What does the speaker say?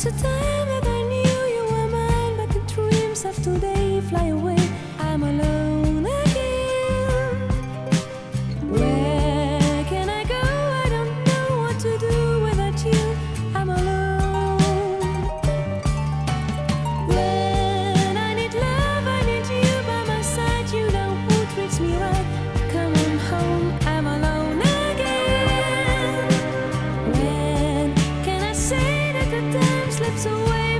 was a time that I knew you were mine, but the dreams of today fly away. I'm alone again. Where can I go? I don't know what to do without you. I'm alone. When I need love, I need you by my side. You know who treats me right. Come on home, I'm alone again. When can I say that the time slips away?